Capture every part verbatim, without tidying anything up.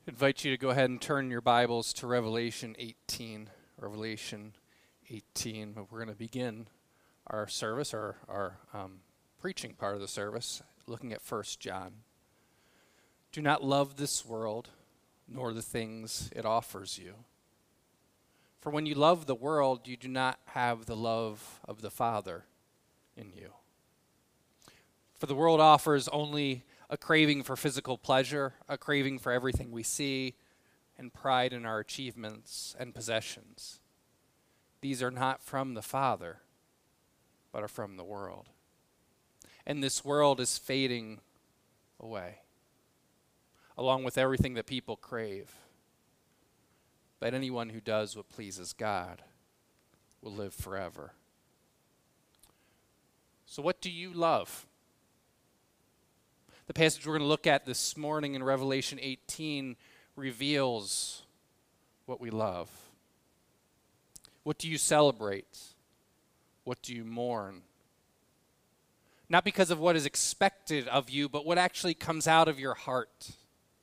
Invite you to go ahead and turn your Bibles to Revelation eighteen. Revelation eighteen. We're going to begin our service, our, our um, preaching part of the service, looking at First John. Do not love this world, nor the things it offers you. For when you love the world, you do not have the love of the Father in you. For the world offers only a craving for physical pleasure, a craving for everything we see, and pride in our achievements and possessions. These are not from the Father, but are from the world. And this world is fading away, along with everything that people crave. But anyone who does what pleases God will live forever. So what do you love? The passage we're going to look at this morning in Revelation eighteen reveals what we love. What do you celebrate? What do you mourn? Not because of what is expected of you, but what actually comes out of your heart.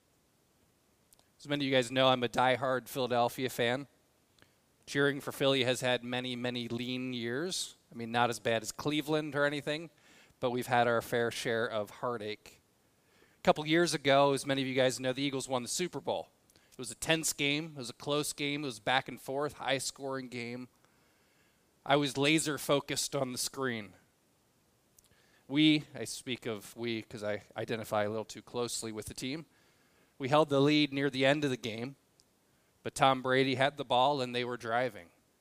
As many of you guys know, I'm a diehard Philadelphia fan. Cheering for Philly has had many, many lean years. I mean, not as bad as Cleveland or anything, but we've had our fair share of heartache. A couple years ago, as many of you guys know, the Eagles won the Super Bowl. It was a tense game. It was a close game. It was back and forth, high-scoring game. I was laser-focused on the screen. We, I speak of we because I identify a little too closely with the team, we held the lead near the end of the game, but Tom Brady had the ball and they were driving.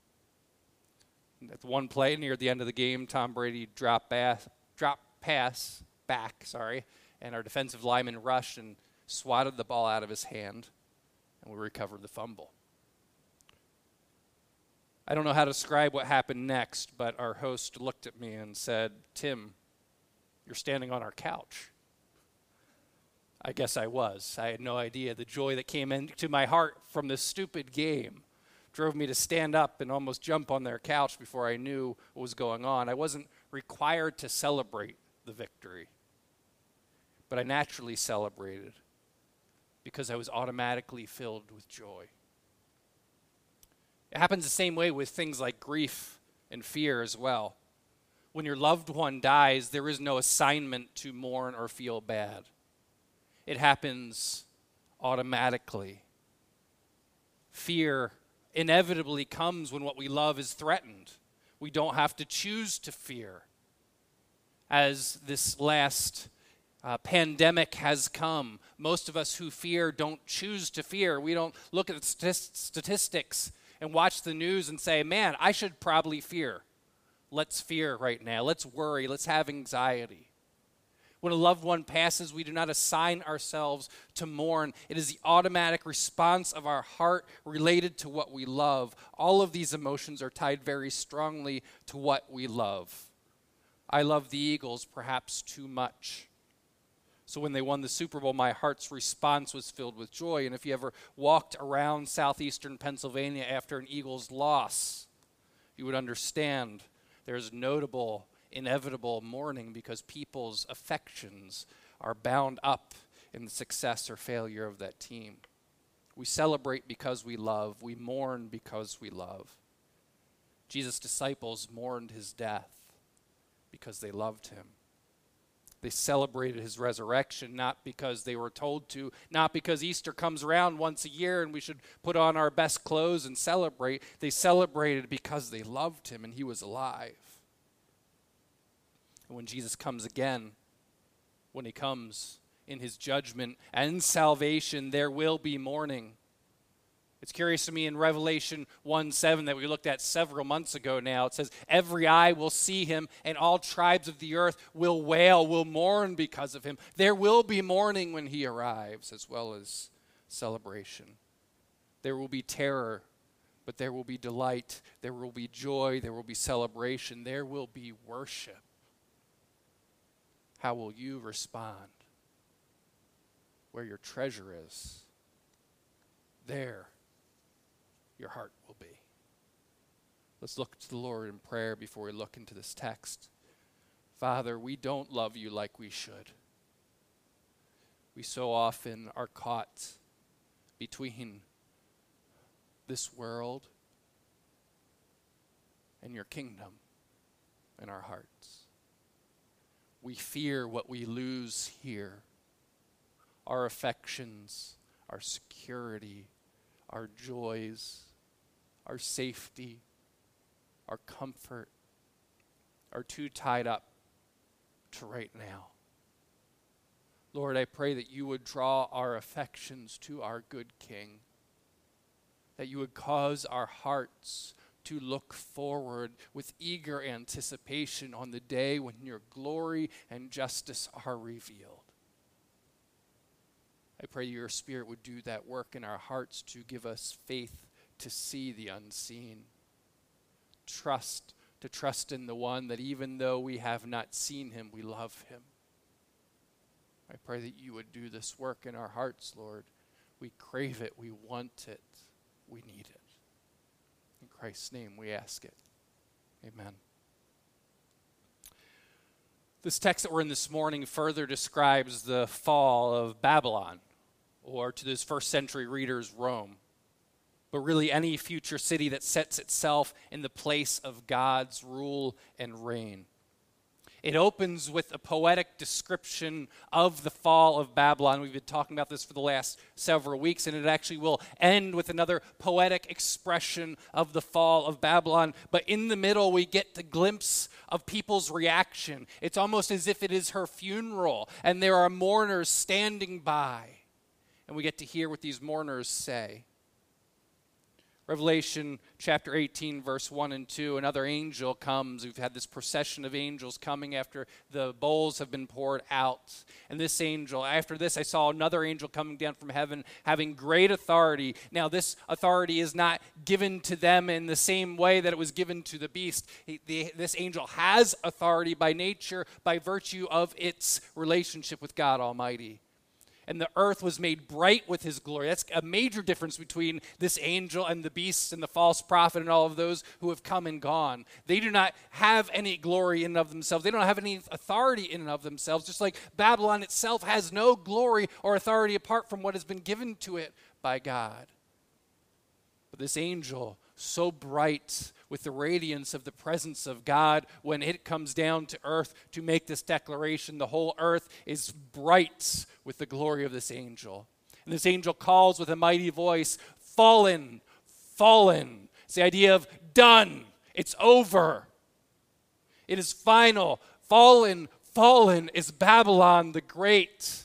At the one play near the end of the game, Tom Brady dropped, bass, dropped pass back, sorry, and our defensive lineman rushed and swatted the ball out of his hand, and we recovered the fumble. I don't know how to describe what happened next, but our host looked at me and said, "Tim, you're standing on our couch." I guess I was. I had no idea. The joy that came into my heart from this stupid game drove me to stand up and almost jump on their couch before I knew what was going on. I wasn't required to celebrate the victory, but I naturally celebrated because I was automatically filled with joy. It happens the same way with things like grief and fear as well. When your loved one dies, there is no assignment to mourn or feel bad. It happens automatically. Fear inevitably comes when what we love is threatened. We don't have to choose to fear. As this last uh, pandemic has come, most of us who fear don't choose to fear. We don't look at the st- statistics and watch the news and say, man, I should probably fear. Let's fear right now. Let's worry. Let's have anxiety. When a loved one passes, we do not assign ourselves to mourn. It is the automatic response of our heart related to what we love. All of these emotions are tied very strongly to what we love. I love the Eagles perhaps too much. So when they won the Super Bowl, my heart's response was filled with joy. And if you ever walked around southeastern Pennsylvania after an Eagles loss, you would understand there's notable, inevitable mourning because people's affections are bound up in the success or failure of that team. We celebrate because we love. We mourn because we love. Jesus' disciples mourned his death because they loved him. They celebrated his resurrection not because they were told to, not because Easter comes around once a year and we should put on our best clothes and celebrate. They celebrated because they loved him and he was alive. And when Jesus comes again, when he comes in his judgment and salvation, there will be mourning. It's curious to me in Revelation one seven that we looked at several months ago now. It says, every eye will see him and all tribes of the earth will wail, will mourn because of him. There will be mourning when he arrives as well as celebration. There will be terror, but there will be delight. There will be joy. There will be celebration. There will be worship. How will you respond? Where your treasure is, there your heart will be. Let's look to the Lord in prayer before we look into this text. Father, we don't love you like we should. We so often are caught between this world and your kingdom in our hearts. We fear what we lose here. Our affections, our security, our joys, our safety, our comfort are too tied up to right now. Lord, I pray that you would draw our affections to our good King, that you would cause our hearts to look forward with eager anticipation on the day when your glory and justice are revealed. I pray your Spirit would do that work in our hearts to give us faith to see the unseen, trust, to trust in the one that even though we have not seen him, we love him. I pray that you would do this work in our hearts, Lord. We crave it, we want it, we need it. In Christ's name we ask it. Amen. This text that we're in this morning further describes the fall of Babylon, or to those first century readers, Rome, but really any future city that sets itself in the place of God's rule and reign. It opens with a poetic description of the fall of Babylon. We've been talking about this for the last several weeks, and it actually will end with another poetic expression of the fall of Babylon. But in the middle, we get the glimpse of people's reaction. It's almost as if it is her funeral, and there are mourners standing by. And we get to hear what these mourners say. Revelation chapter eighteen, verse one and two, another angel comes. We've had this procession of angels coming after the bowls have been poured out. And this angel, after this, I saw another angel coming down from heaven having great authority. Now, this authority is not given to them in the same way that it was given to the beast. He, the, this angel has authority by nature, by virtue of its relationship with God Almighty. And the earth was made bright with his glory. That's a major difference between this angel and the beast and the false prophet and all of those who have come and gone. They do not have any glory in and of themselves. They don't have any authority in and of themselves, just like Babylon itself has no glory or authority apart from what has been given to it by God. But this angel, so bright with the radiance of the presence of God, when it comes down to earth to make this declaration, the whole earth is bright with the glory of this angel. And this angel calls with a mighty voice, "Fallen, fallen." It's the idea of done. It's over. It is final. Fallen, fallen is Babylon the Great.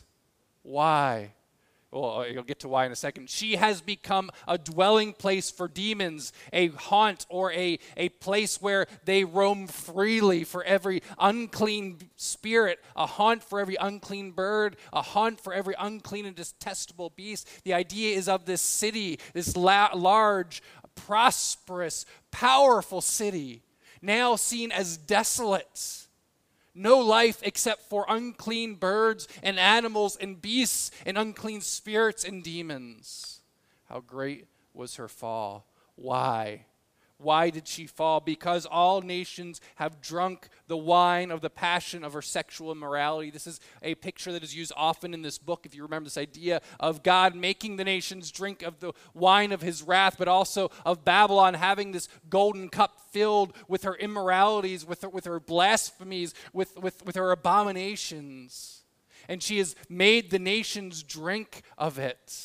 Why? Well, you'll get to why in a second. She has become a dwelling place for demons, a haunt or a, a place where they roam freely for every unclean spirit, a haunt for every unclean bird, a haunt for every unclean and detestable beast. The idea is of this city, this la- large, prosperous, powerful city, now seen as desolate. No life except for unclean birds and animals and beasts and unclean spirits and demons. How great was her fall. Why? Why did she fall? Because all nations have drunk the wine of the passion of her sexual immorality. This is a picture that is used often in this book, if you remember this idea of God making the nations drink of the wine of his wrath, but also of Babylon having this golden cup filled with her immoralities, with her, with her blasphemies, with, with, with her abominations. And she has made the nations drink of it.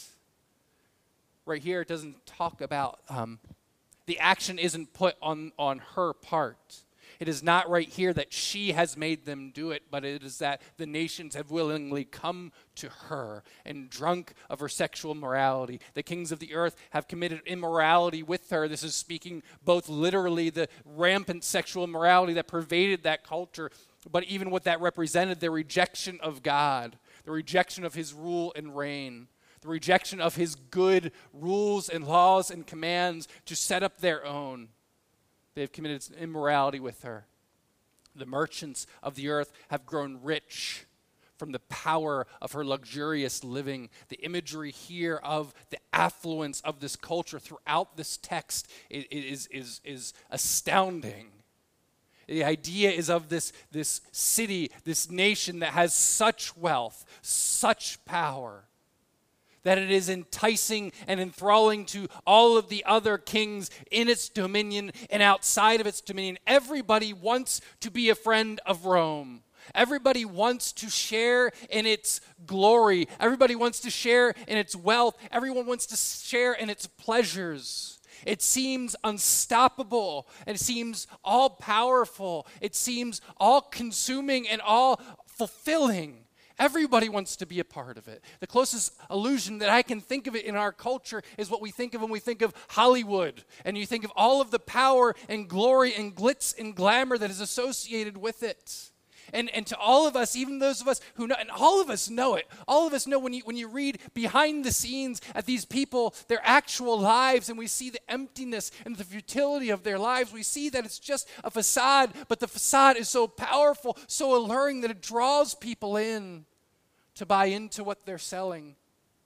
Right here, it doesn't talk about... Um, The action isn't put on, on her part. It is not right here that she has made them do it, but it is that the nations have willingly come to her and drunk of her sexual morality. The kings of the earth have committed immorality with her. This is speaking both literally the rampant sexual immorality that pervaded that culture, but even what that represented, the rejection of God, the rejection of his rule and reign. The rejection of his good rules and laws and commands to set up their own. They have committed immorality with her. The merchants of the earth have grown rich from the power of her luxurious living. The imagery here of the affluence of this culture throughout this text is, is, is astounding. The idea is of this, this city, this nation that has such wealth, such power, that it is enticing and enthralling to all of the other kings in its dominion and outside of its dominion. Everybody wants to be a friend of Rome. Everybody wants to share in its glory. Everybody wants to share in its wealth. Everyone wants to share in its pleasures. It seems unstoppable. It seems all-powerful. It seems all-consuming and all-fulfilling. Everybody wants to be a part of it. The closest allusion that I can think of it in our culture is what we think of when we think of Hollywood. And you think of all of the power and glory and glitz and glamour that is associated with it. And and to all of us, even those of us who know, and all of us know it, all of us know when you when you read behind the scenes at these people, their actual lives, and we see the emptiness and the futility of their lives, we see that it's just a facade, but the facade is so powerful, so alluring that it draws people in to buy into what they're selling.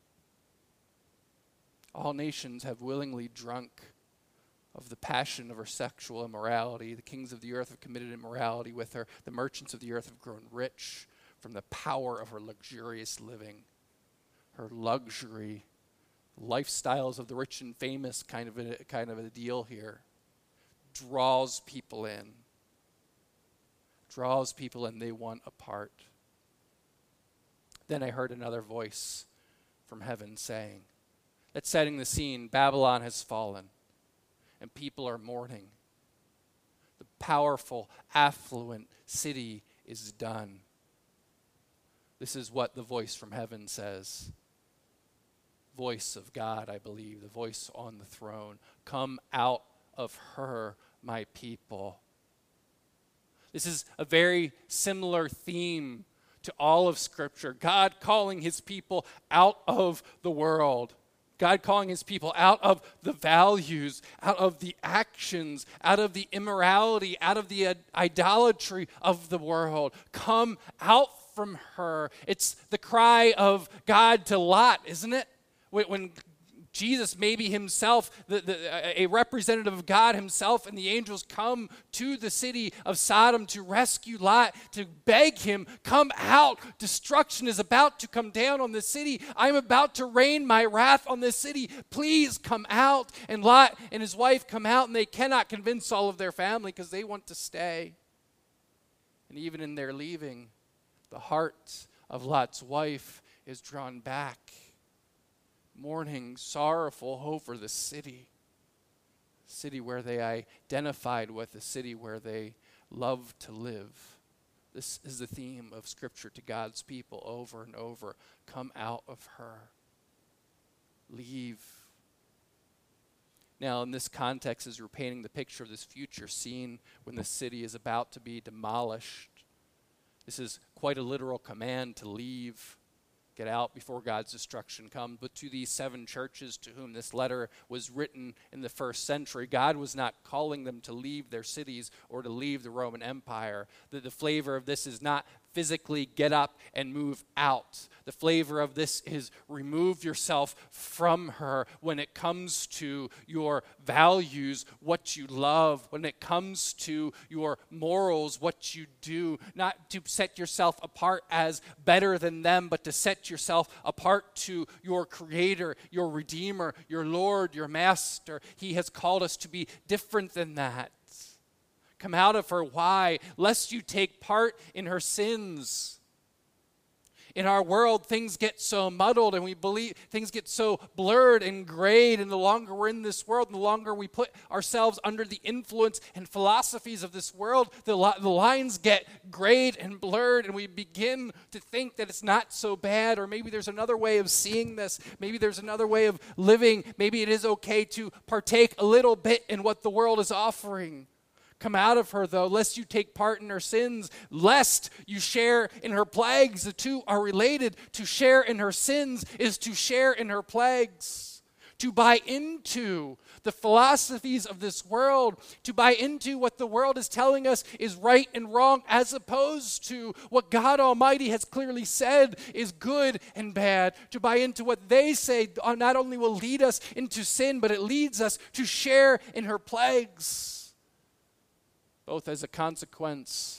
All nations have willingly drunk of the passion of her sexual immorality. The kings of the earth have committed immorality with her. The merchants of the earth have grown rich from the power of her luxurious living. Her luxury, lifestyles of the rich and famous kind of a, kind of a deal here, draws people in. Draws people in, they want a part. Then I heard another voice from heaven saying, that's setting the scene, Babylon has fallen. And people are mourning. The powerful, affluent city is done. This is what the voice from heaven says. Voice of God, I believe, the voice on the throne. Come out of her, my people. This is a very similar theme to all of Scripture. God calling his people out of the world. God calling his people out of the values, out of the actions, out of the immorality, out of the idolatry of the world. Come out from her. It's the cry of God to Lot, isn't it? When, when Jesus, maybe himself, the, the, a representative of God himself, and the angels come to the city of Sodom to rescue Lot, to beg him, come out. Destruction is about to come down on the city. I'm about to rain my wrath on this city. Please come out. And Lot and his wife come out, and they cannot convince all of their family because they want to stay. And even in their leaving, the heart of Lot's wife is drawn back. Mourning, sorrowful over the city, city where they identified with, the city where they loved to live. This is the theme of Scripture to God's people over and over. Come out of her. Leave. Now, in this context, as we're painting the picture of this future scene when the city is about to be demolished, this is quite a literal command to leave. Get out before God's destruction comes. But to these seven churches to whom this letter was written in the first century, God was not calling them to leave their cities or to leave the Roman Empire. The, the flavor of this is not physically get up and move out. The flavor of this is remove yourself from her when it comes to your values, what you love, when it comes to your morals, what you do, not to set yourself apart as better than them, but to set yourself apart to your Creator, your Redeemer, your Lord, your Master. He has called us to be different than that. Come out of her. Why? Lest you take part in her sins. In our world, things get so muddled and we believe things get so blurred and grayed, and the longer we're in this world, the longer we put ourselves under the influence and philosophies of this world, the, li- the lines get grayed and blurred, and we begin to think that it's not so bad, or maybe there's another way of seeing this, maybe there's another way of living, maybe it is okay to partake a little bit in what the world is offering. Come out of her, though, lest you take part in her sins, lest you share in her plagues. The two are related. To share in her sins is to share in her plagues. To buy into the philosophies of this world, to buy into what the world is telling us is right and wrong, as opposed to what God Almighty has clearly said is good and bad. To buy into what they say not only will lead us into sin, but it leads us to share in her plagues. Both as a consequence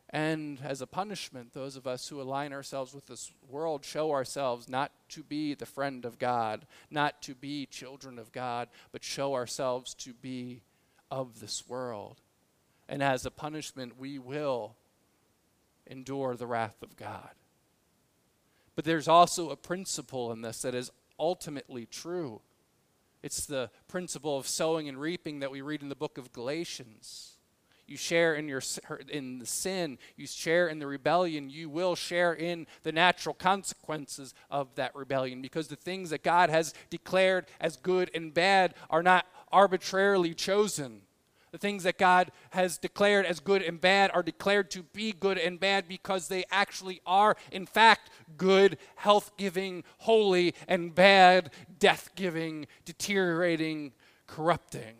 And as a punishment, those of us who align ourselves with this world show ourselves not to be the friend of God, not to be children of God, but show ourselves to be of this world. And as a punishment, we will endure the wrath of God. But there's also a principle in this that is ultimately true. It's the principle of sowing and reaping that we read in the book of Galatians. You share in your in the sin, you share in the rebellion, you will share in the natural consequences of that rebellion, because the things that God has declared as good and bad are not arbitrarily chosen. The things that God has declared as good and bad are declared to be good and bad because they actually are, in fact, good, health-giving, holy, and bad, death-giving, deteriorating, corrupting.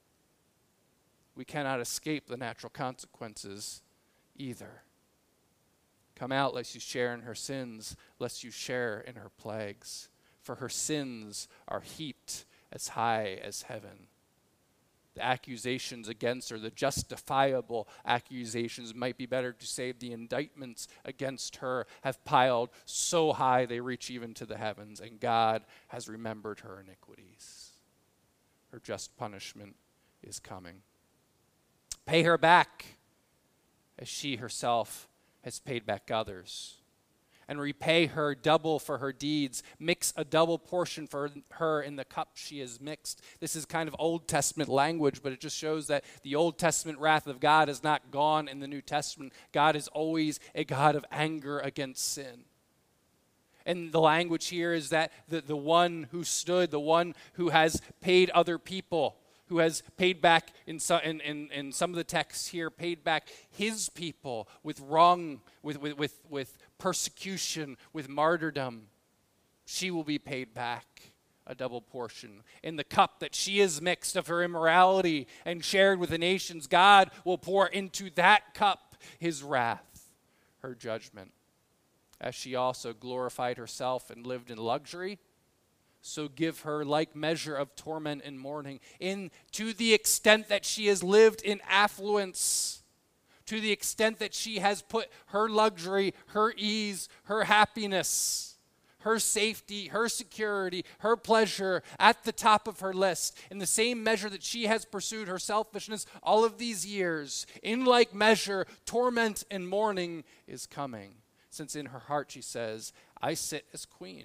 We cannot escape the natural consequences either. Come out lest you share in her sins, lest you share in her plagues. For her sins are heaped as high as heaven. The accusations against her, the justifiable accusations, might be better to say the indictments against her, have piled so high they reach even to the heavens, and God has remembered her iniquities. Her just punishment is coming. Pay her back as she herself has paid back others. And repay her double for her deeds. Mix a double portion for her in the cup she has mixed. This is kind of Old Testament language, but it just shows that the Old Testament wrath of God is not gone in the New Testament. God is always a God of anger against sin. And the language here is that the, the one who stood, the one who has paid other people, who has paid back, in some, in, in, in some of the texts here, paid back his people with wrong, with, with, with, with persecution, with martyrdom. She will be paid back a double portion. In the cup that she has mixed of her immorality and shared with the nations, God will pour into that cup his wrath, her judgment. As she also glorified herself and lived in luxury, so give her like measure of torment and mourning, in to the extent that she has lived in affluence, to the extent that she has put her luxury, her ease, her happiness, her safety, her security, her pleasure at the top of her list. In the same measure that she has pursued her selfishness all of these years, in like measure, torment and mourning is coming. Since in her heart she says, I sit as queen.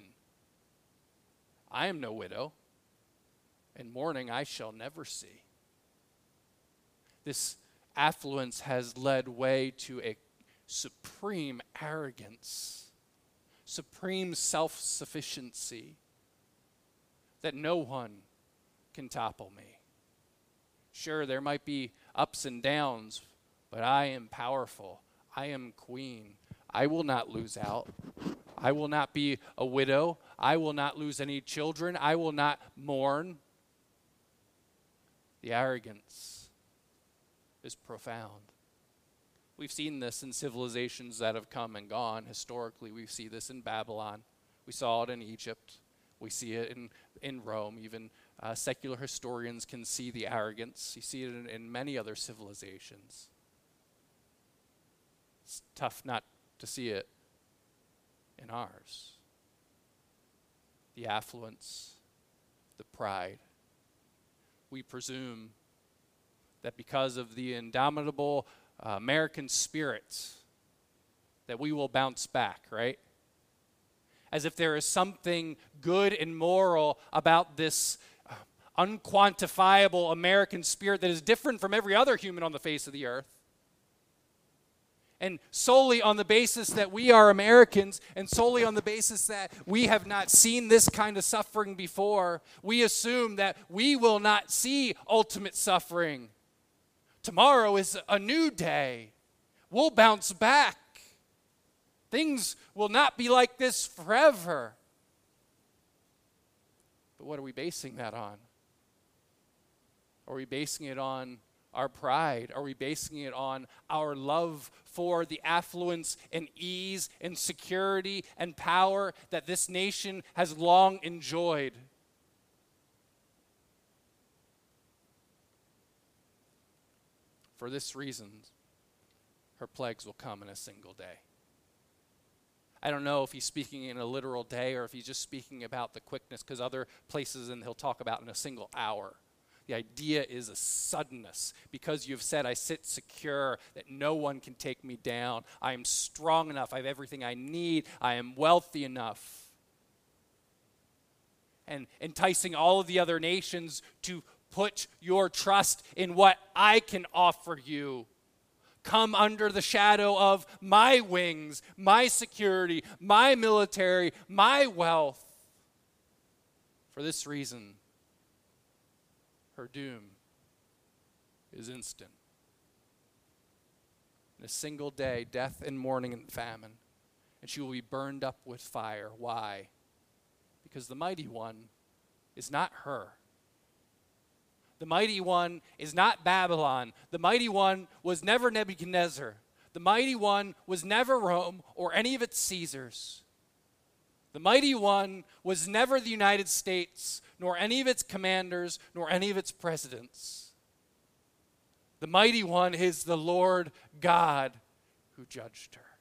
I am no widow, and mourning I shall never see. This affluence has led way to a supreme arrogance, supreme self-sufficiency, that no one can topple me. Sure, there might be ups and downs, but I am powerful. I am queen. I will not lose out. I will not be a widow. I will not lose any children. I will not mourn. The arrogance is profound. We've seen this in civilizations that have come and gone. Historically, we see this in Babylon. We saw it in Egypt. We see it in, in Rome. Even uh, secular historians can see the arrogance. You see it in, in many other civilizations. It's tough not to see it in ours. The affluence, the pride. We presume that because of the indomitable uh, American spirit, that we will bounce back, right? As if there is something good and moral about this uh, unquantifiable American spirit that is different from every other human on the face of the earth. And solely on the basis that we are Americans, and solely on the basis that we have not seen this kind of suffering before, we assume that we will not see ultimate suffering. Tomorrow is a new day. We'll bounce back. Things will not be like this forever. But what are we basing that on? Are we basing it on our pride? Are we basing it on our love for the affluence and ease and security and power that this nation has long enjoyed? For this reason, her plagues will come in a single day. I don't know if he's speaking in a literal day or if he's just speaking about the quickness, because other places and he'll talk about in a single hour. The idea is a suddenness. Because you've said, I sit secure, that no one can take me down. I am strong enough. I have everything I need. I am wealthy enough. And enticing all of the other nations to put your trust in what I can offer you. Come under the shadow of my wings, my security, my military, my wealth. For this reason, her doom is instant. In a single day, death and mourning and famine, and she will be burned up with fire. Why? Because the mighty one is not her. The mighty one is not Babylon. The mighty one was never Nebuchadnezzar. The mighty one was never Rome or any of its Caesars. The mighty one was never the United States, nor any of its commanders, nor any of its presidents. The mighty one is the Lord God who judged her.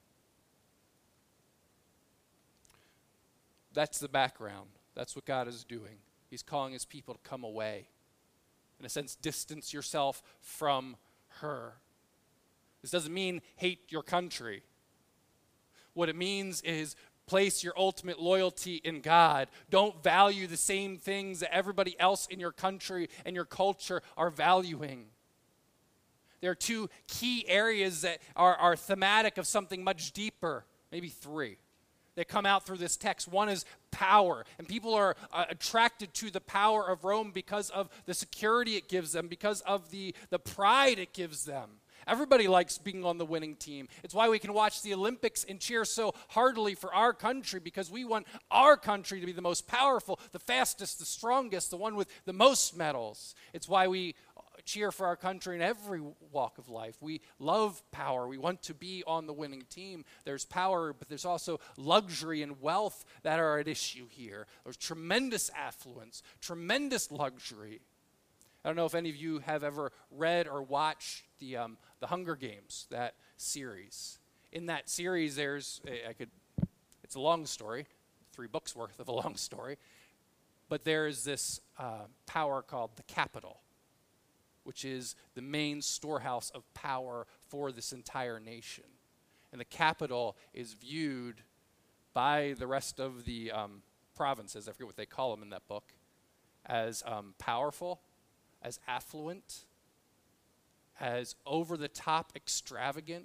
That's the background. That's what God is doing. He's calling his people to come away. In a sense, distance yourself from her. This doesn't mean hate your country. What it means is place your ultimate loyalty in God. Don't value the same things that everybody else in your country and your culture are valuing. There are two key areas that are, are thematic of something much deeper, maybe three, that come out through this text. One is power, and people are uh, attracted to the power of Rome because of the security it gives them, because of the, the pride it gives them. Everybody likes being on the winning team. It's why we can watch the Olympics and cheer so heartily for our country, because we want our country to be the most powerful, the fastest, the strongest, the one with the most medals. It's why we cheer for our country in every walk of life. We love power. We want to be on the winning team. There's power, but there's also luxury and wealth that are at issue here. There's tremendous affluence, tremendous luxury. I don't know if any of you have ever read or watched the um, the Hunger Games, that series. In that series, there's, I could, it's a long story, three books worth of a long story, but there is this uh, power called the Capitol, which is the main storehouse of power for this entire nation. And the Capitol is viewed by the rest of the um, provinces, I forget what they call them in that book, as um, powerful, as affluent, as over-the-top extravagant.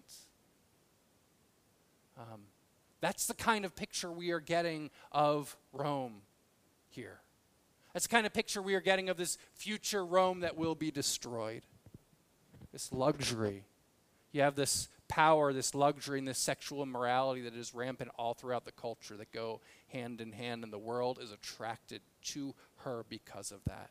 Um, that's the kind of picture we are getting of Rome here. That's the kind of picture we are getting of this future Rome that will be destroyed. This luxury. You have this power, this luxury, and this sexual immorality that is rampant all throughout the culture that go hand in hand, and the world is attracted to her because of that.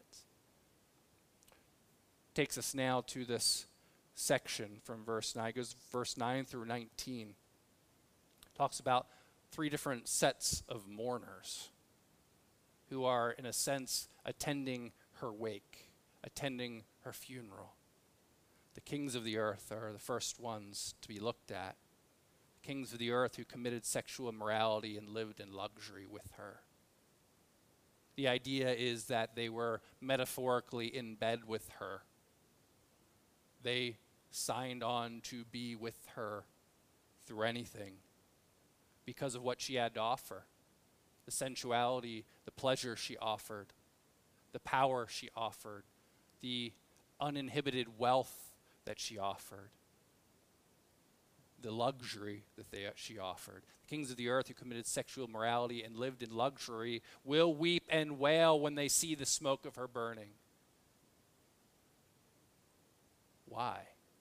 Takes us now to this section from verse nine. It goes verse nine through nineteen. Talks about three different sets of mourners who are, in a sense, attending her wake, attending her funeral. The kings of the earth are the first ones to be looked at. The kings of the earth who committed sexual immorality and lived in luxury with her. The idea is that they were metaphorically in bed with her. They signed on to be with her through anything because of what she had to offer. The sensuality, the pleasure she offered, the power she offered, the uninhibited wealth that she offered, the luxury that they, she offered. The kings of the earth who committed sexual immorality and lived in luxury will weep and wail when they see the smoke of her burning. Why?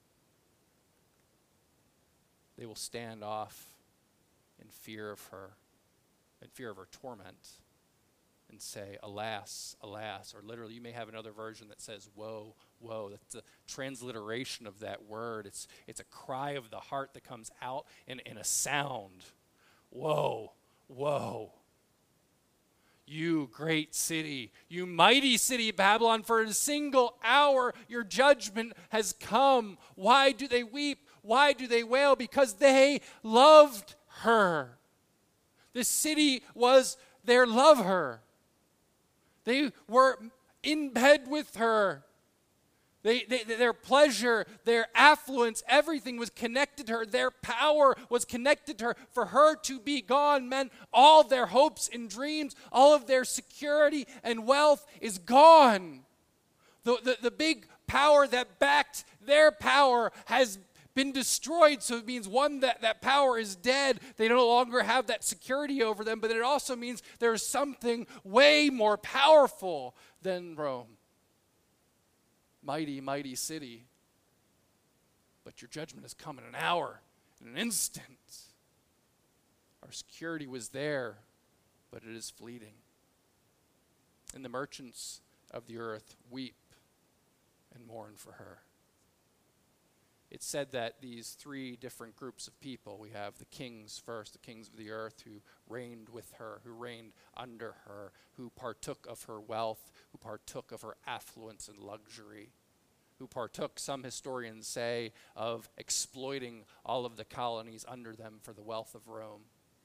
They will stand off in fear of her, in fear of her torment, and say, alas, alas, or literally you may have another version that says, woe, woe. That's a transliteration of that word. It's, it's a cry of the heart that comes out in, in a sound. Woe, woe. You great city, you mighty city of Babylon, for in a single hour your judgment has come. Why do they weep? Why do they wail? Because they loved her. This city was their lover. They were in bed with her. They, they, their pleasure, their affluence, everything was connected to her. Their power was connected to her. For her to be gone meant all their hopes and dreams, all of their security and wealth is gone. The, the, the big power that backed their power has been destroyed. So it means, one, that that power is dead. They no longer have that security over them. But it also means there's something way more powerful than Rome. Mighty, mighty city. But your judgment has come in an hour, in an instant. Our security was there, but it is fleeting. And the merchants of the earth weep and mourn for her. It's said that these three different groups of people, we have the kings first, the kings of the earth who reigned with her, who reigned under her, who partook of her wealth, who partook of her affluence and luxury, who partook, some historians say, of exploiting all of the colonies under them for the wealth of Rome.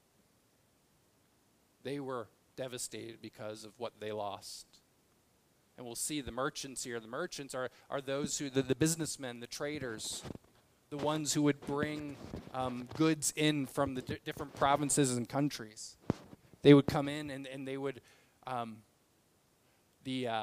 They were devastated because of what they lost. And we'll see the merchants here. The merchants are, are those who, the, the businessmen, the traders, the ones who would bring um, goods in from the di- different provinces and countries. They would come in and, and they would, um, the uh,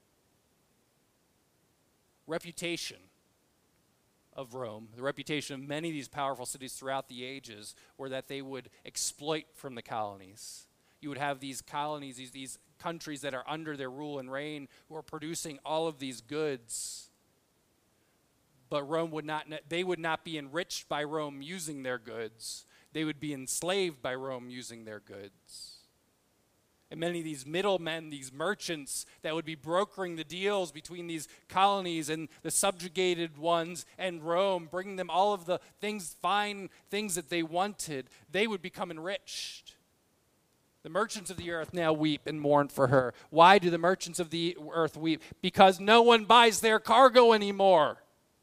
reputation of Rome, the reputation of many of these powerful cities throughout the ages, were that they would exploit from the colonies. You would have these colonies, these, these countries that are under their rule and reign, who are producing all of these goods. But Rome would not, they would not be enriched by Rome using their goods. They would be enslaved by Rome using their goods. And many of these middlemen, these merchants that would be brokering the deals between these colonies and the subjugated ones and Rome, bringing them all of the things, fine things that they wanted, they would become enriched. The merchants of the earth now weep and mourn for her. Why do the merchants of the earth weep? Because no one buys their cargo anymore.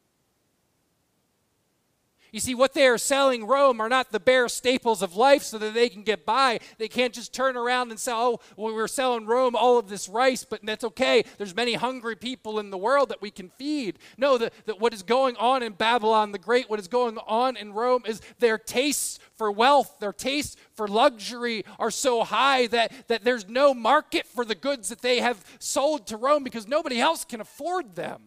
You see, what they are selling Rome are not the bare staples of life so that they can get by. They can't just turn around and say, oh, well, we're selling Rome all of this rice, but that's okay. There's many hungry people in the world that we can feed. No, the, the, what is going on in Babylon the Great, what is going on in Rome is their tastes for wealth, their tastes for luxury are so high that, that there's no market for the goods that they have sold to Rome because nobody else can afford them.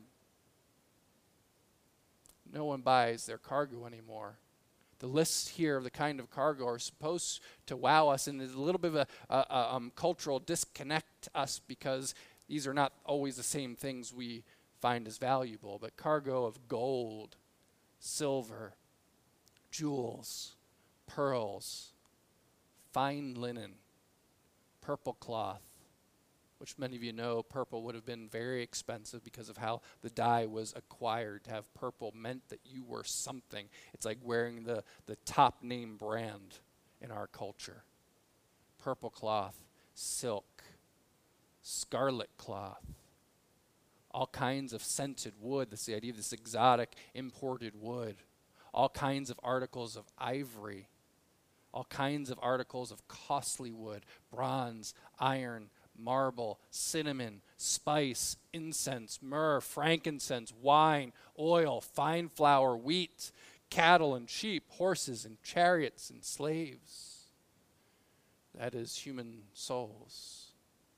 No one buys their cargo anymore. The list here of the kind of cargo are supposed to wow us, and there's a little bit of a, a, a um, cultural disconnect us because these are not always the same things we find as valuable. But cargo of gold, silver, jewels, pearls, fine linen, purple cloth, which many of you know purple would have been very expensive because of how the dye was acquired. To have purple meant that you were something. It's like wearing the, the top name brand in our culture. Purple cloth, silk, scarlet cloth, all kinds of scented wood. That's the idea of this exotic imported wood. All kinds of articles of ivory, all kinds of articles of costly wood, bronze, iron, marble, cinnamon, spice, incense, myrrh, frankincense, wine, oil, fine flour, wheat, cattle and sheep, horses and chariots and slaves. That is human souls.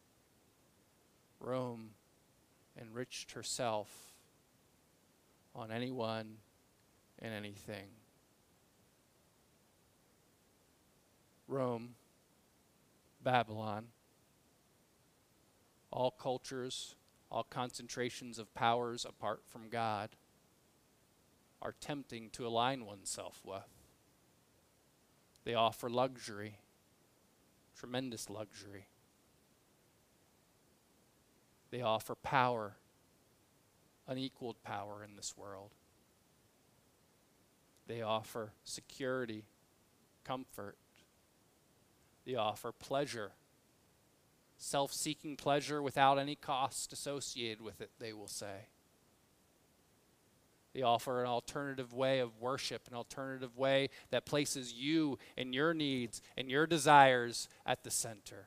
Rome enriched herself on anyone and anything. Rome, Babylon, all cultures, all concentrations of powers apart from God are tempting to align oneself with. They offer luxury, tremendous luxury. They offer power, unequaled power in this world. They offer security, comfort. They offer pleasure, self-seeking pleasure without any cost associated with it, they will say. They offer an alternative way of worship, an alternative way that places you and your needs and your desires at the center.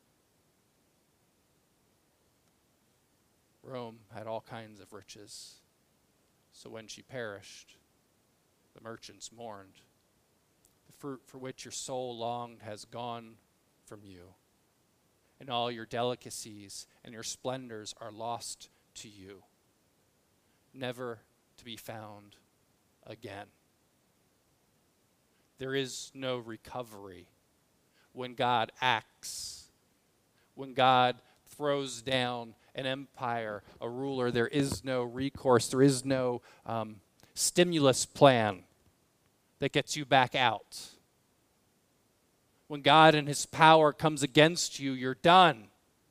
Rome had all kinds of riches. So when she perished, the merchants mourned. The fruit for which your soul longed has gone from you, and all your delicacies and your splendors are lost to you, never to be found again. There is no recovery when God acts. When God throws down an empire, a ruler, there is no recourse. There is no um, stimulus plan that gets you back out. When God and his power comes against you, you're done.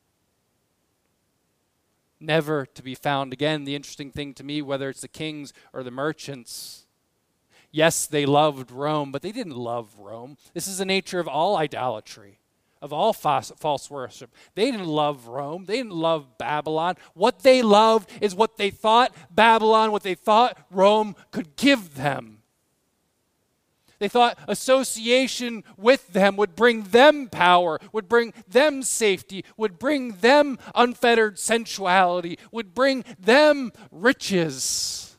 Never to be found again. The interesting thing to me, whether it's the kings or the merchants, yes, they loved Rome, but they didn't love Rome. This is the nature of all idolatry, of all false, false worship. They didn't love Rome. They didn't love Babylon. What they loved is what they thought Babylon, what they thought Rome could give them. They thought association with them would bring them power, would bring them safety, would bring them unfettered sensuality, would bring them riches.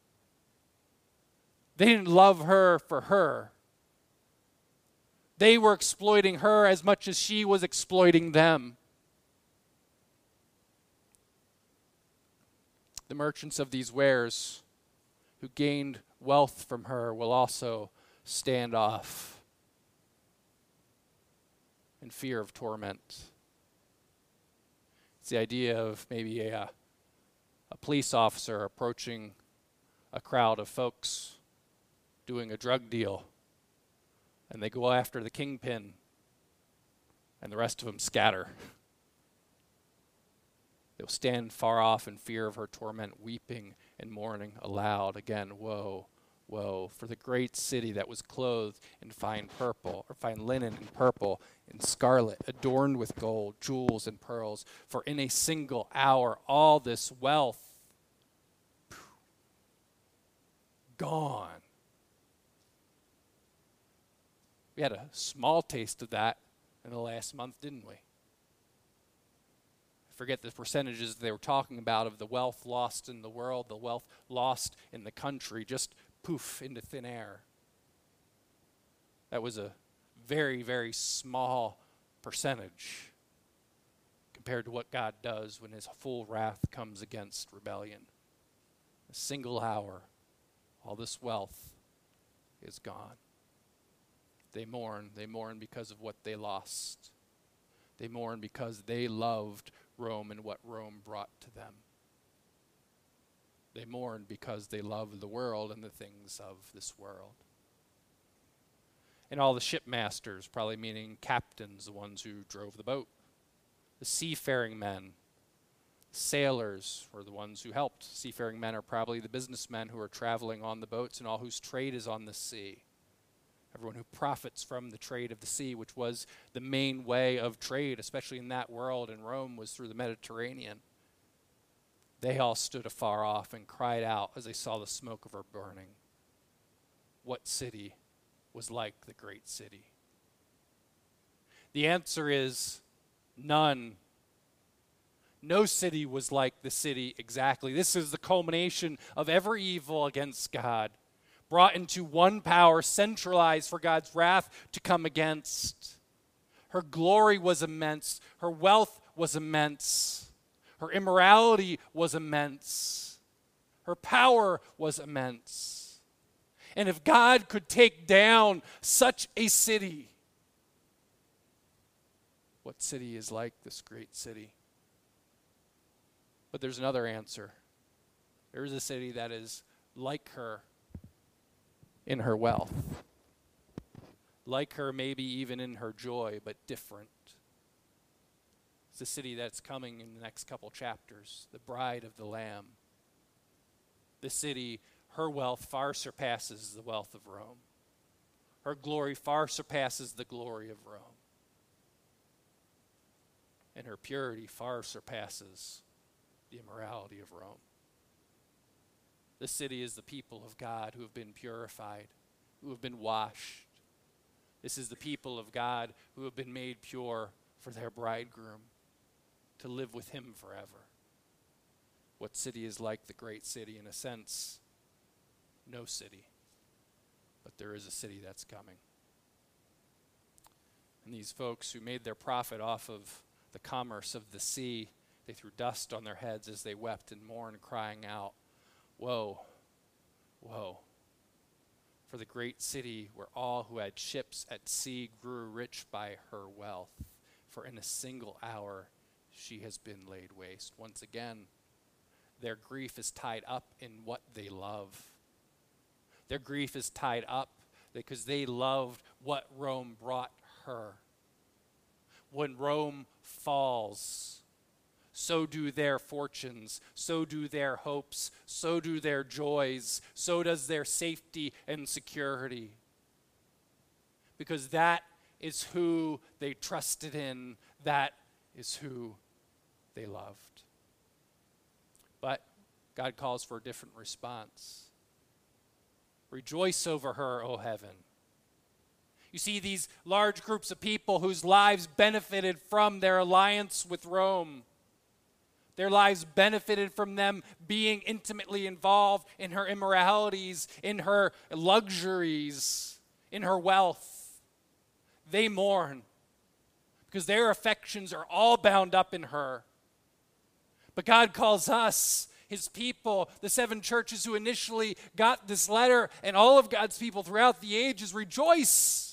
They didn't love her for her. They were exploiting her as much as she was exploiting them. The merchants of these wares who gained wealth from her will also stand off in fear of torment. It's the idea of maybe a, a police officer approaching a crowd of folks doing a drug deal, and they go after the kingpin, and the rest of them scatter. They'll stand far off in fear of her torment, weeping and mourning aloud. Again, woe, woe, for the great city that was clothed in fine purple, or fine linen and purple, and scarlet, adorned with gold, jewels, and pearls. For in a single hour all this wealth, gone. We had a small taste of that in the last month, didn't we? I forget the percentages they were talking about of the wealth lost in the world, the wealth lost in the country, just poof into thin air. That was a very, very small percentage compared to what God does when his full wrath comes against rebellion. A single hour, all this wealth is gone. They mourn. They mourn because of what they lost. They mourn because they loved Rome and what Rome brought to them. They mourn because they love the world and the things of this world. And all the shipmasters, probably meaning captains, the ones who drove the boat. The seafaring men, sailors were the ones who helped. Seafaring men are probably the businessmen who are traveling on the boats and all whose trade is on the sea. Everyone who profits from the trade of the sea, which was the main way of trade, especially in that world, and Rome was through the Mediterranean. They all stood afar off and cried out as they saw the smoke of her burning. What city was like the great city? The answer is none. No city was like the city exactly. This is the culmination of every evil against God, brought into one power, centralized for God's wrath to come against. Her glory was immense. Her wealth was immense. Her immorality was immense. Her power was immense. And if God could take down such a city, what city is like this great city? But there's another answer. There is a city that is like her in her wealth. Like her maybe even in her joy, but different. It's a city that's coming in the next couple chapters, the bride of the Lamb. The city, her wealth far surpasses the wealth of Rome. Her glory far surpasses the glory of Rome. And her purity far surpasses the immorality of Rome. This city is the people of God who have been purified, who have been washed. This is the people of God who have been made pure for their bridegroom, to live with him forever. What city is like the great city? In a sense, no city. But there is a city that's coming. And these folks who made their profit off of the commerce of the sea, they threw dust on their heads as they wept and mourned, crying out, "Woe, woe, for the great city where all who had ships at sea grew rich by her wealth. For in a single hour she has been laid waste." Once again, their grief is tied up in what they love. Their grief is tied up because they loved what Rome brought her. When Rome falls, so do their fortunes, so do their hopes, so do their joys, so does their safety and security. Because that is who they trusted in, that is who they loved. But God calls for a different response. Rejoice over her, O heaven. You see these large groups of people whose lives benefited from their alliance with Rome. Their lives benefited from them being intimately involved in her immoralities, in her luxuries, in her wealth. They mourn because their affections are all bound up in her. But God calls us, his people, the seven churches who initially got this letter, and all of God's people throughout the ages, rejoice.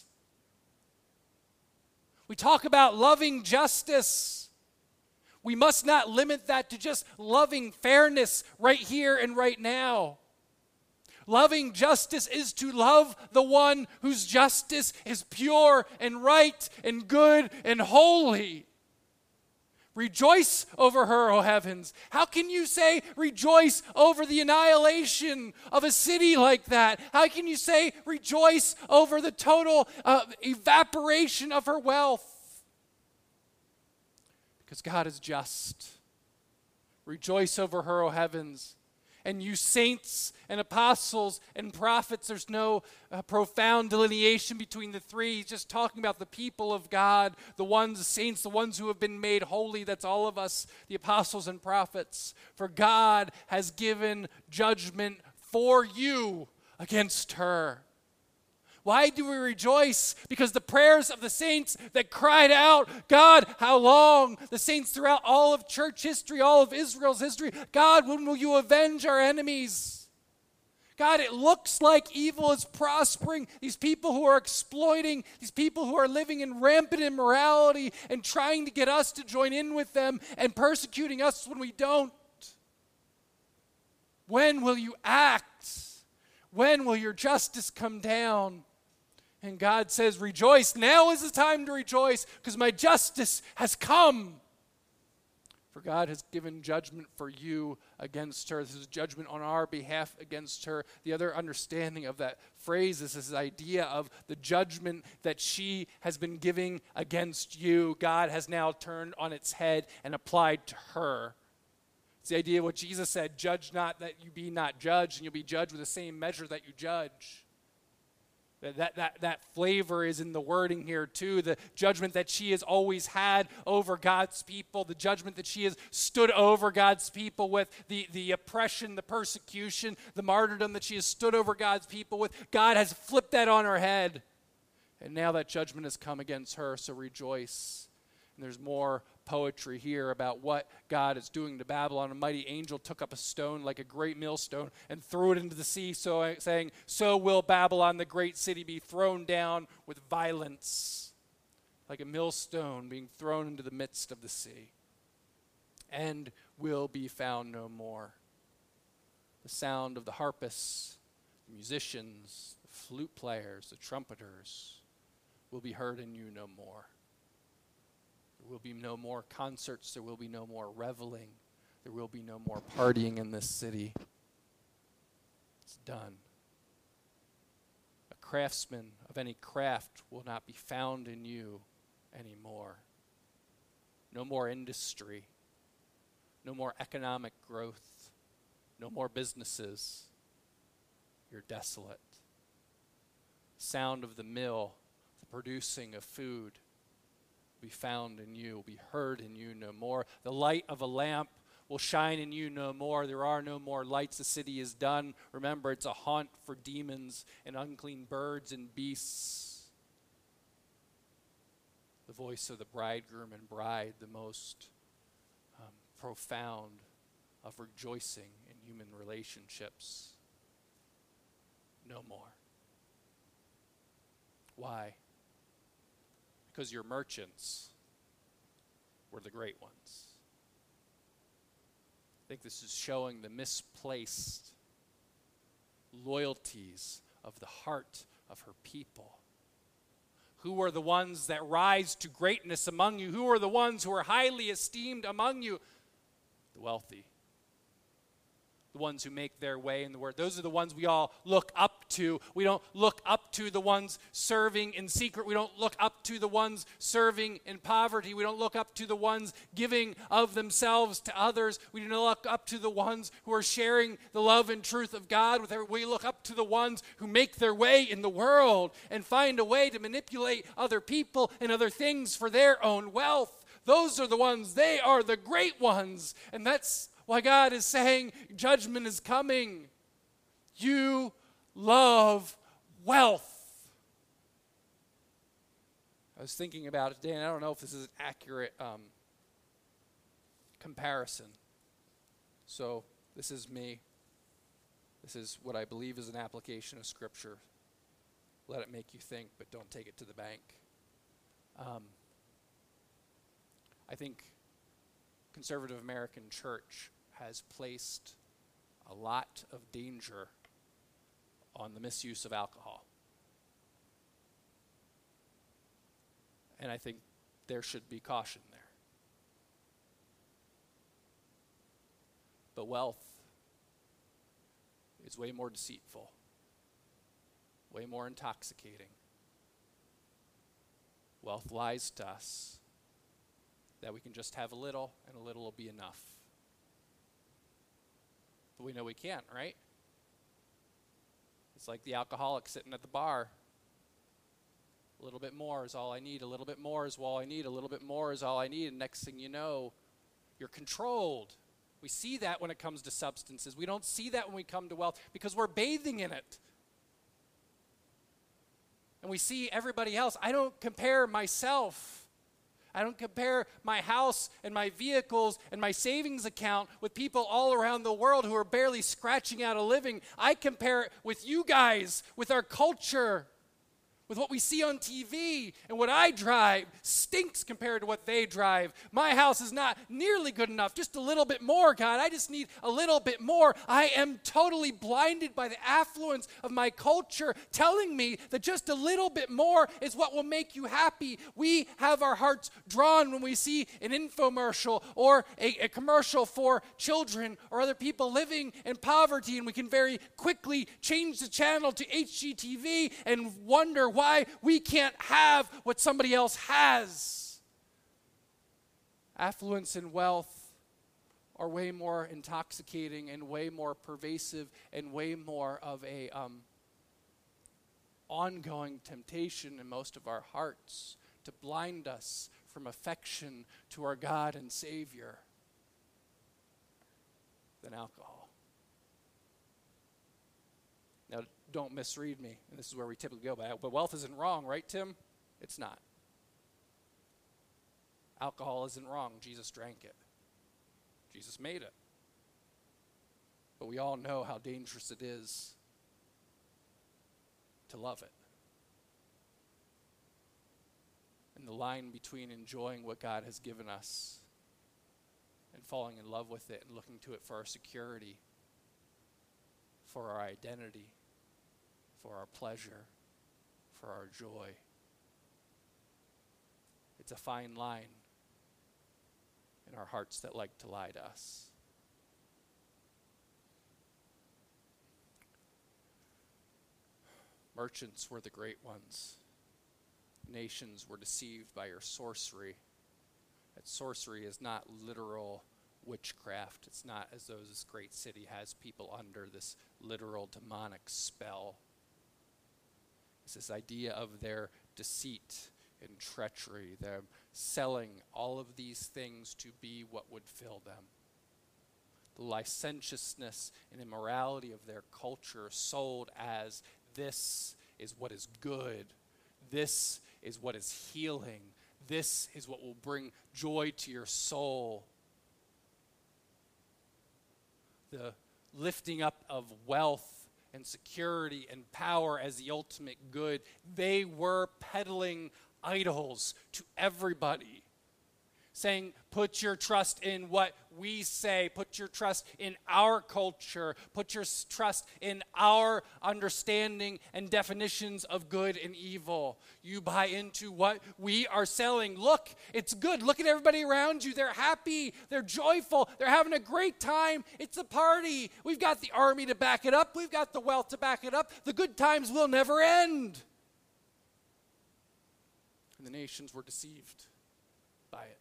We talk about loving justice. We must not limit that to just loving fairness right here and right now. Loving justice is to love the one whose justice is pure and right and good and holy. Rejoice over her, O heavens. How can you say rejoice over the annihilation of a city like that? How can you say rejoice over the total uh, evaporation of her wealth? Because God is just. Rejoice over her, O heavens. And you saints and apostles and prophets, there's no uh, profound delineation between the three. He's just talking about the people of God, the ones, the saints, the ones who have been made holy. That's all of us, the apostles and prophets. For God has given judgment for you against her. Why do we rejoice? Because the prayers of the saints that cried out, God, how long? The saints throughout all of church history, all of Israel's history, God, when will you avenge our enemies? God, it looks like evil is prospering. These people who are exploiting, these people who are living in rampant immorality and trying to get us to join in with them and persecuting us when we don't. When will you act? When will your justice come down? And God says, rejoice. Now is the time to rejoice because my justice has come. For God has given judgment for you against her. This is judgment on our behalf against her. The other understanding of that phrase is this idea of the judgment that she has been giving against you. God has now turned on its head and applied to her. It's the idea of what Jesus said, judge not that you be not judged, and you'll be judged with the same measure that you judge. That, that, that, that flavor is in the wording here too, the judgment that she has always had over God's people, the judgment that she has stood over God's people with, the, the oppression, the persecution, the martyrdom that she has stood over God's people with. God has flipped that on her head. And now that judgment has come against her, so rejoice. And there's more poetry here about what God is doing to Babylon. A mighty angel took up a stone like a great millstone and threw it into the sea, so saying, so will Babylon, the great city, be thrown down with violence, like a millstone being thrown into the midst of the sea, and will be found no more. The sound of the harpists, the musicians, the flute players, the trumpeters will be heard in you no more. There will be no more concerts. There will be no more reveling. There will be no more partying in this city. It's done. A craftsman of any craft will not be found in you anymore. No more industry. No more economic growth. No more businesses. you're desolate. Sound of the mill, the producing of food, will be found in you, will be heard in you no more. The light of a lamp will shine in you no more. There are no more lights. The city is done. Remember, it's a haunt for demons and unclean birds and beasts. The voice of the bridegroom and bride, the most um, profound of rejoicing in human relationships. No more. Why? Because your merchants were the great ones. I think this is showing the misplaced loyalties of the heart of her people. Who are the ones that rise to greatness among you? Who are the ones who are highly esteemed among you? The wealthy. The ones who make their way in the word. Those are the ones we all look up to. We don't look up to the ones serving in secret. We don't look up to the ones serving in poverty. We don't look up to the ones giving of themselves to others. We don't look up to the ones who are sharing the love and truth of God with everyone. We look up to the ones who make their way in the world and find a way to manipulate other people and other things for their own wealth. Those are the ones. They are the great ones. And that's why God is saying judgment is coming. You love wealth. I was thinking about it today, and I don't know if this is an accurate um, comparison. So this is me. This is what I believe is an application of Scripture. Let it make you think, but don't take it to the bank. Um, I think conservative American church has placed a lot of danger on the misuse of alcohol. And I think there should be caution there. But wealth is way more deceitful, way more intoxicating. Wealth lies to us that we can just have a little and a little will be enough. But we know we can't, right? It's like the alcoholic sitting at the bar. A little bit more is all I need. A little bit more is all I need. A little bit more is all I need. And next thing you know, you're controlled. We see that when it comes to substances. We don't see that when we come to wealth because we're bathing in it. And we see everybody else. I don't compare myself. I don't compare my house and my vehicles and my savings account with people all around the world who are barely scratching out a living. I compare it with you guys, with our culture, with what we see on T V. And what I drive stinks compared to what they drive. My house is not nearly good enough. Just a little bit more, God. I just need a little bit more. I am totally blinded by the affluence of my culture telling me that just a little bit more is what will make you happy. We have our hearts drawn when we see an infomercial or a, a commercial for children or other people living in poverty, and we can very quickly change the channel to H G T V and wonder why we can't have what somebody else has. Affluence and wealth are way more intoxicating and way more pervasive and way more of a um, ongoing temptation in most of our hearts to blind us from affection to our God and Savior than alcohol. Now, don't misread me, and this is where we typically go, but, but wealth isn't wrong, right, Tim? It's not. Alcohol isn't wrong. Jesus drank it. Jesus made it. But we all know how dangerous it is to love it. And the line between enjoying what God has given us and falling in love with it and looking to it for our security, for our identity, for our pleasure, for our joy. It's a fine line in our hearts that like to lie to us. Merchants were the great ones. Nations were deceived by your sorcery. That sorcery is not literal witchcraft. It's not as though this great city has people under this literal demonic spell. It's this idea of their deceit and treachery. They're selling all of these things to be what would fill them. The licentiousness and immorality of their culture sold as this is what is good. This is what is healing. This is what will bring joy to your soul. The lifting up of wealth and security and power as the ultimate good. They were peddling idols to everybody, saying, put your trust in what we say, put your trust in our culture, put your s- trust in our understanding and definitions of good and evil. You buy into what we are selling. Look, it's good. Look at everybody around you. They're happy. They're joyful. They're having a great time. It's a party. We've got the army to back it up. We've got the wealth to back it up. The good times will never end. And the nations were deceived by it.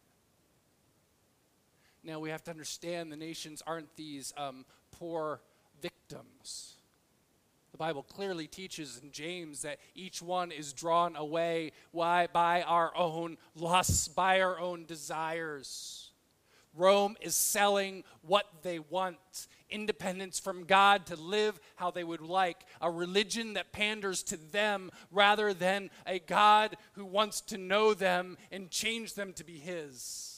Now we have to understand the nations aren't these um, poor victims. The Bible clearly teaches in James that each one is drawn away why, by our own lusts, by our own desires. Rome is selling what they want. Independence from God to live how they would like. A religion that panders to them rather than a God who wants to know them and change them to be his.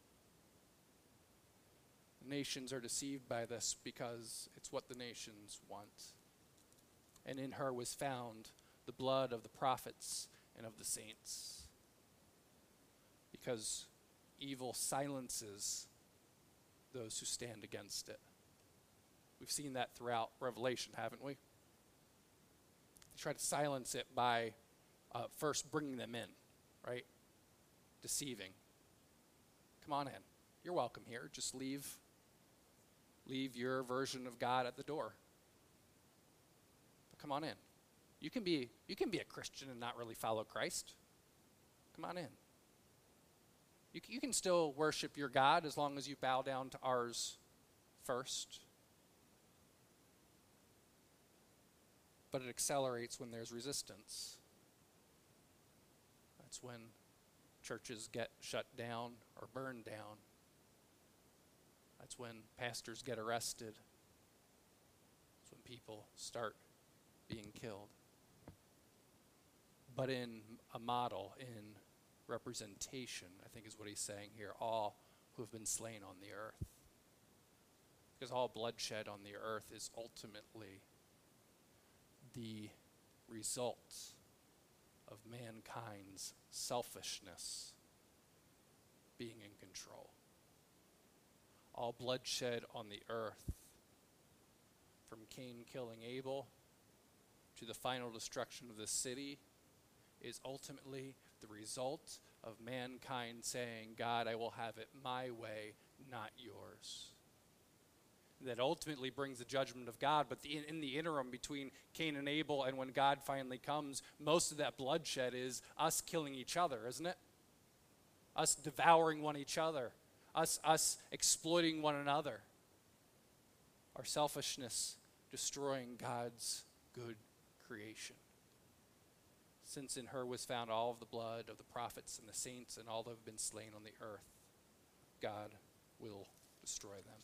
Nations are deceived by this because it's what the nations want. And in her was found the blood of the prophets and of the saints. Because evil silences those who stand against it. We've seen that throughout Revelation, haven't we? They try to silence it by uh, first bringing them in, right? Deceiving. Come on in. You're welcome here. Just leave. Leave your version of God at the door. But come on in. You can be you can be a Christian and not really follow Christ. Come on in. You, you can still worship your God as long as you bow down to ours first. But it accelerates when there's resistance. That's when churches get shut down or burned down. That's when pastors get arrested. That's when people start being killed. But in a model, in representation, I think is what he's saying here, all who have been slain on the earth. Because all bloodshed on the earth is ultimately the result of mankind's selfishness being in control. All bloodshed on the earth, from Cain killing Abel to the final destruction of the city, is ultimately the result of mankind saying, God, I will have it my way, not yours. That ultimately brings the judgment of God, but the, in, in the interim between Cain and Abel and when God finally comes, most of that bloodshed is us killing each other, isn't it? Us devouring one each other. Us, us exploiting one another. Our selfishness destroying God's good creation. Since in her was found all of the blood of the prophets and the saints and all that have been slain on the earth, God will destroy them.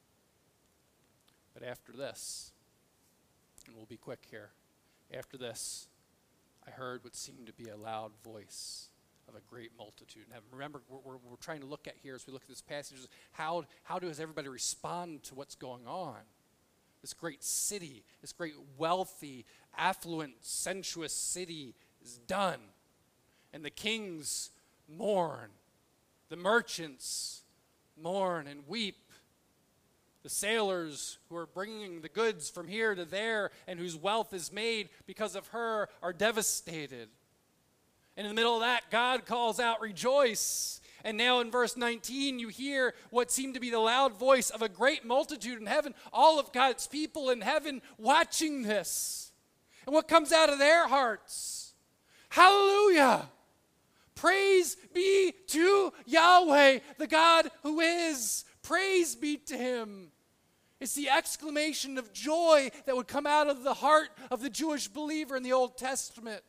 But after this, and we'll be quick here, after this, I heard what seemed to be a loud voice of a great multitude. Now, remember, we're, we're, we're trying to look at here as we look at this passage, how, how does everybody respond to what's going on? This great city, this great wealthy, affluent, sensuous city is done. And the kings mourn. The merchants mourn and weep. The sailors who are bringing the goods from here to there and whose wealth is made because of her are devastated. And in the middle of that, God calls out, rejoice. And now in verse nineteen, you hear what seemed to be the loud voice of a great multitude in heaven, all of God's people in heaven watching this. And what comes out of their hearts? Hallelujah! Praise be to Yahweh, the God who is. praise be to him. It's the exclamation of joy that would come out of the heart of the Jewish believer in the Old Testament.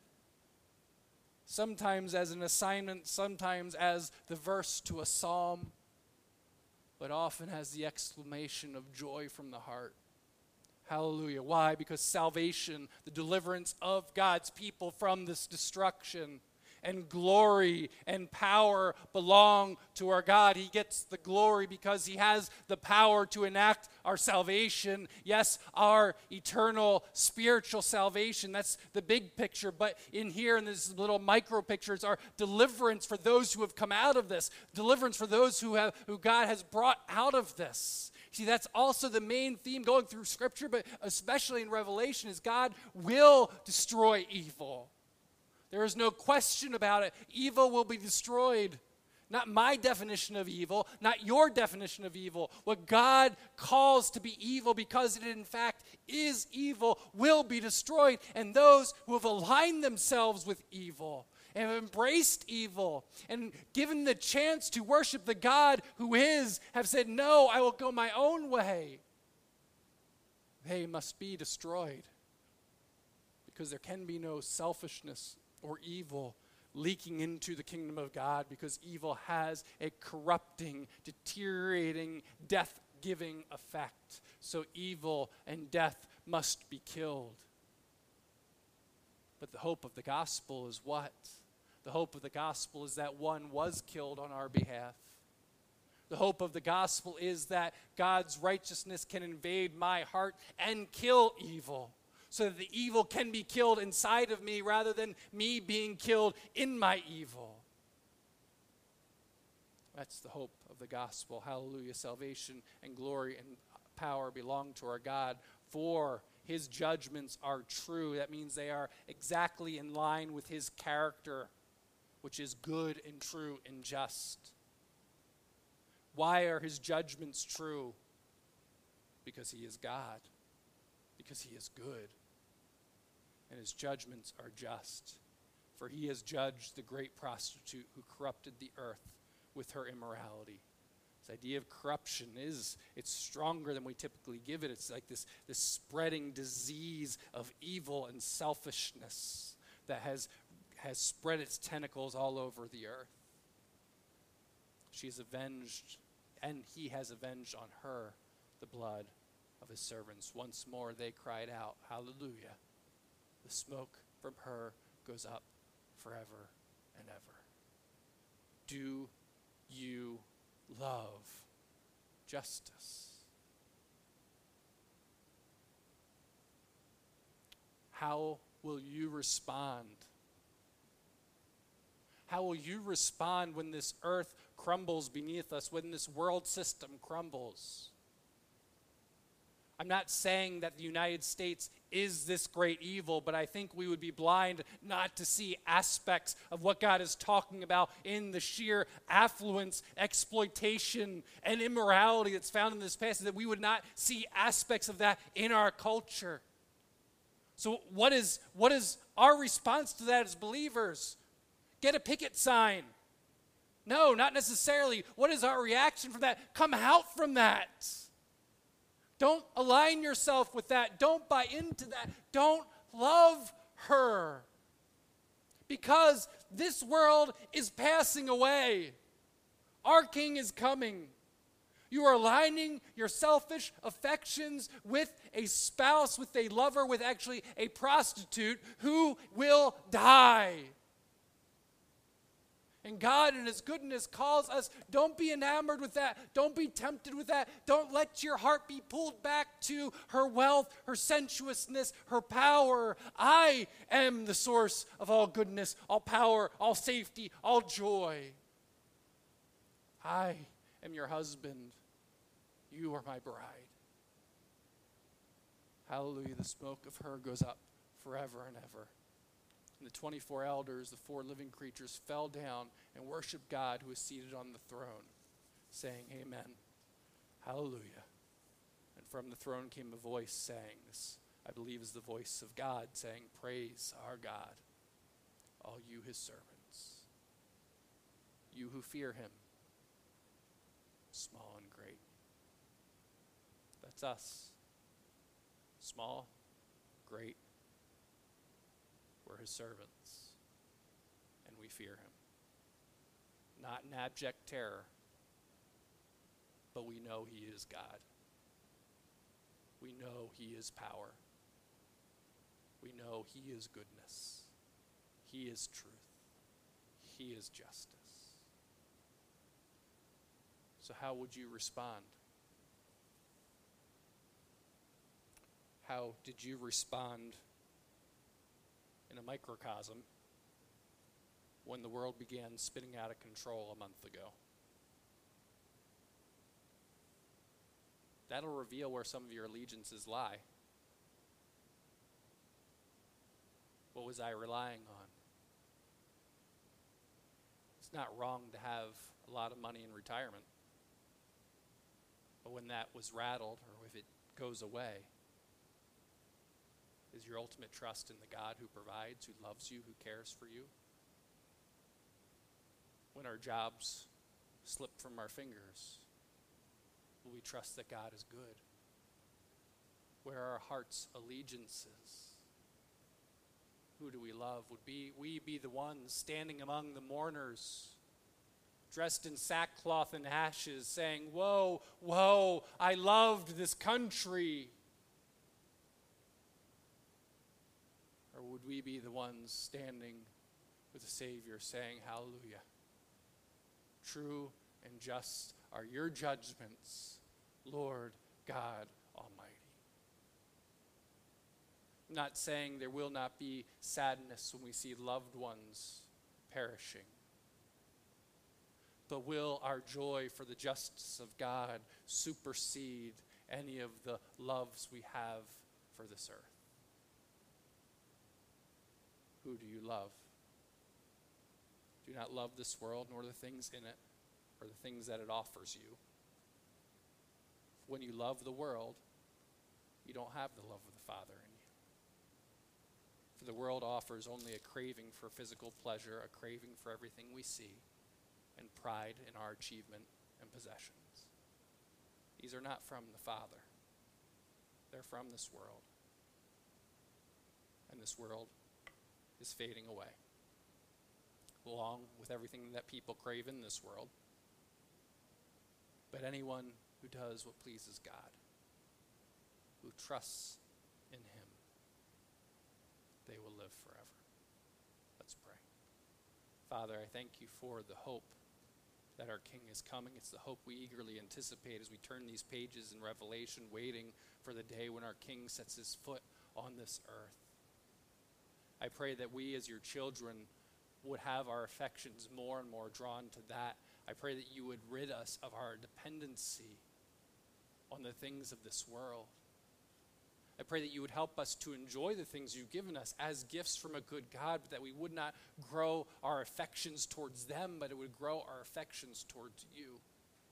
Sometimes as an assignment, sometimes as the verse to a psalm, but often as the exclamation of joy from the heart. Hallelujah. Why? Because salvation, the deliverance of God's people from this destruction, and glory and power belong to our God. He gets the glory because he has the power to enact our salvation. Yes, our eternal spiritual salvation. That's the big picture. But in here, in this little micro pictures, are deliverance for those who have come out of this. Deliverance for those who have who God has brought out of this. See, that's also the main theme going through Scripture, but especially in Revelation, is God will destroy evil. There is no question about it. Evil will be destroyed. Not my definition of evil, not your definition of evil. What God calls to be evil, because it in fact is evil, will be destroyed. And those who have aligned themselves with evil and have embraced evil and given the chance to worship the God who is, have said, no, I will go my own way. They must be destroyed, because there can be no selfishness or evil leaking into the kingdom of God, because evil has a corrupting, deteriorating, death-giving effect. So evil and death must be killed. But the hope of the gospel is what? The hope of the gospel is that one was killed on our behalf. The hope of the gospel is that God's righteousness can invade my heart and kill evil, so that the evil can be killed inside of me rather than me being killed in my evil. That's the hope of the gospel. Hallelujah. Salvation and glory and power belong to our God, for his judgments are true. That means they are exactly in line with his character, which is good and true and just. Why are his judgments true? Because he is God. Because he is good. And his judgments are just. For he has judged the great prostitute who corrupted the earth with her immorality. This idea of corruption is, it's stronger than we typically give it. It's like this, this spreading disease of evil and selfishness that has, has spread its tentacles all over the earth. She is avenged, and he has avenged on her the blood of his servants. Once more they cried out, hallelujah. The smoke from her goes up forever and ever. Do you love justice? How will you respond? How will you respond when this earth crumbles beneath us, when this world system crumbles? I'm not saying that the United States is this great evil, but I think we would be blind not to see aspects of what God is talking about in the sheer affluence, exploitation, and immorality that's found in this passage, that we would not see aspects of that in our culture. So what is, what is our response to that as believers? Get a picket sign. No, not necessarily. What is our reaction from that? Come out from that. Don't align yourself with that. Don't buy into that. Don't love her. Because this world is passing away. Our King is coming. You are aligning your selfish affections with a spouse, with a lover, with actually a prostitute who will die. And God in his goodness calls us, don't be enamored with that. Don't be tempted with that. Don't let your heart be pulled back to her wealth, her sensuousness, her power. I am the source of all goodness, all power, all safety, all joy. I am your husband. You are my bride. Hallelujah. The smoke of her goes up forever and ever. And the twenty-four elders, the four living creatures, fell down and worshiped God who is seated on the throne, saying, Amen. Hallelujah. And from the throne came a voice saying, this I believe is the voice of God, saying, Praise our God, all you his servants, you who fear him, small and great. That's us. Small, great. We're his servants, and we fear him. Not in abject terror, but we know he is God. We know he is power. We know he is goodness. He is truth. He is justice. So how would you respond? How did you respond in a microcosm when the world began spinning out of control a month ago? That'll reveal where some of your allegiances lie. What was I relying on? It's not wrong to have a lot of money in retirement. But when that was rattled, or if it goes away, is your ultimate trust in the God who provides, who loves you, who cares for you? When our jobs slip from our fingers, will we trust that God is good? Where are our heart's allegiances? Who do we love? Would be, we be the ones standing among the mourners, dressed in sackcloth and ashes, saying, "Woe, woe, I loved this country"? Or would we be the ones standing with the Savior saying, "Hallelujah. True and just are your judgments, Lord God Almighty"? I'm not saying there will not be sadness when we see loved ones perishing. But will our joy for the justice of God supersede any of the loves we have for this earth? Who do you love? Do not love this world, nor the things in it, or the things that it offers you. When you love the world, you don't have the love of the Father in you. For the world offers only a craving for physical pleasure, a craving for everything we see, and pride in our achievement and possessions. These are not from the Father. They're from this world. And this world is fading away, along with everything that people crave in this world. But anyone who does what pleases God, who trusts in him, they will live forever. Let's pray. Father, I thank you for the hope that our King is coming. It's the hope we eagerly anticipate as we turn these pages in Revelation, waiting for the day when our King sets his foot on this earth. I pray that we as your children would have our affections more and more drawn to that. I pray that you would rid us of our dependency on the things of this world. I pray that you would help us to enjoy the things you've given us as gifts from a good God, but that we would not grow our affections towards them, but it would grow our affections towards you.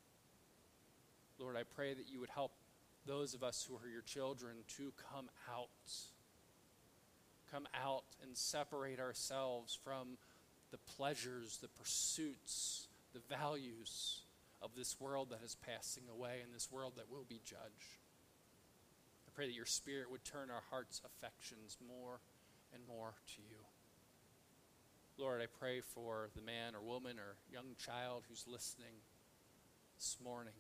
Lord, I pray that you would help those of us who are your children to come out. Come out and separate ourselves from the pleasures, the pursuits, the values of this world that is passing away and this world that will be judged. I pray that your Spirit would turn our hearts' affections more and more to you. Lord, I pray for the man or woman or young child who's listening this morning,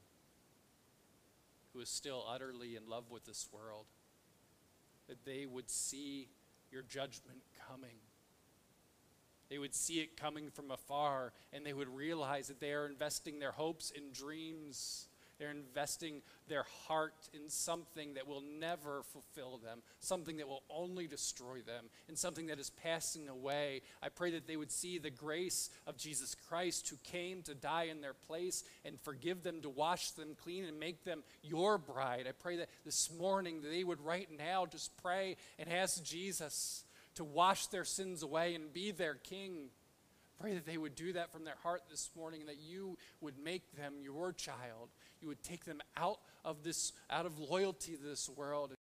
who is still utterly in love with this world, that they would see your judgment coming. They would see it coming from afar, and they would realize that they are investing their hopes in dreams. They're investing their heart in something that will never fulfill them, something that will only destroy them, and something that is passing away. I pray that they would see the grace of Jesus Christ, who came to die in their place and forgive them, to wash them clean and make them your bride. I pray that this morning that they would right now just pray and ask Jesus to wash their sins away and be their King. Pray that they would do that from their heart this morning, and that you would make them your child. You would take them out of this, out of loyalty to this world,